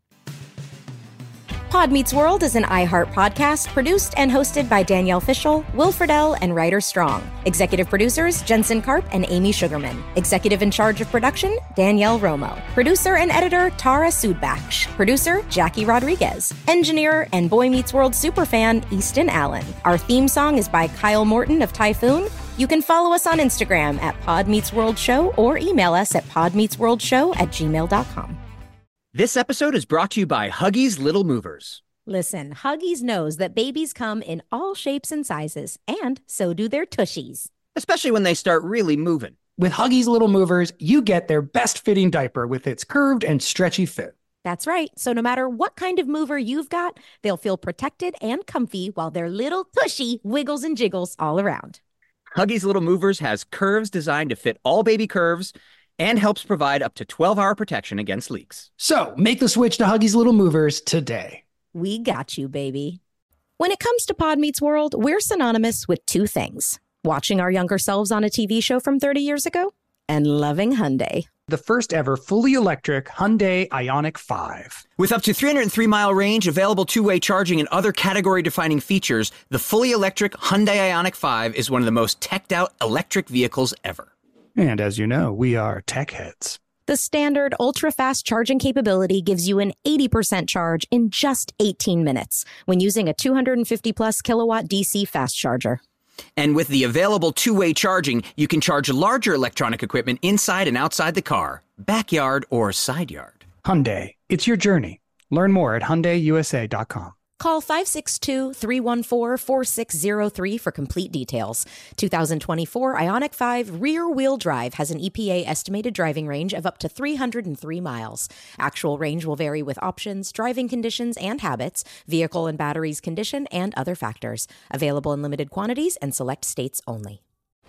Pod Meets World is an iHeart podcast produced and hosted by Danielle Fishel, Will Friedle, and Ryder Strong. Executive producers, Jensen Karp and Amy Sugarman. Executive in charge of production, Danielle Romo. Producer and editor, Tara Sudbach. Producer, Jackie Rodriguez. Engineer and Boy Meets World superfan, Easton Allen. Our theme song is by Kyle Morton of Typhoon. You can follow us on Instagram at Pod Meets World Show or email us at podmeetsworldshow at gmail dot com. This episode is brought to you by Huggies Little Movers. Listen, Huggies knows that babies come in all shapes and sizes, and so do their tushies. Especially when they start really moving. With Huggies Little Movers, you get their best fitting diaper with its curved and stretchy fit. That's right. So no matter what kind of mover you've got, they'll feel protected and comfy while their little tushy wiggles and jiggles all around. Huggies Little Movers has curves designed to fit all baby curves and helps provide up to twelve hour protection against leaks. So make the switch to Huggies Little Movers today. We got you, baby. When it comes to Pod Meets World, we're synonymous with two things. Watching our younger selves on a T V show from thirty years ago and loving Hyundai. The first ever fully electric Hyundai Ioniq five. With up to three hundred three mile range, available two-way charging, and other category-defining features, the fully electric Hyundai Ioniq five is one of the most teched-out electric vehicles ever. And as you know, we are tech heads. The standard ultra-fast charging capability gives you an eighty percent charge in just eighteen minutes when using a two hundred fifty plus kilowatt D C fast charger. And with the available two-way charging, you can charge larger electronic equipment inside and outside the car, backyard or side yard. Hyundai, it's your journey. Learn more at Hyundai U S A dot com. Call five six two, three one four, four six zero three for complete details. two thousand twenty-four Ioniq five rear-wheel drive has an E P A estimated driving range of up to three hundred three miles. Actual range will vary with options, driving conditions and habits, vehicle and batteries condition, and other factors. Available in limited quantities and select states only.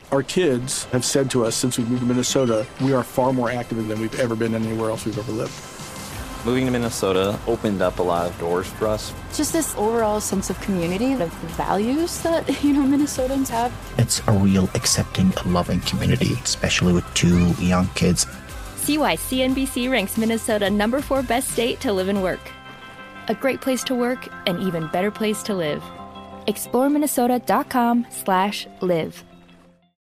Our kids have said to us since we moved to Minnesota, we are far more active than we've ever been anywhere else we've ever lived. Moving to Minnesota opened up a lot of doors for us. Just this overall sense of community, of the values that, you know, Minnesotans have. It's a real accepting, loving community, especially with two young kids. See why C N B C ranks Minnesota number four best state to live and work. A great place to work, an even better place to live. explore minnesota dot com slash live.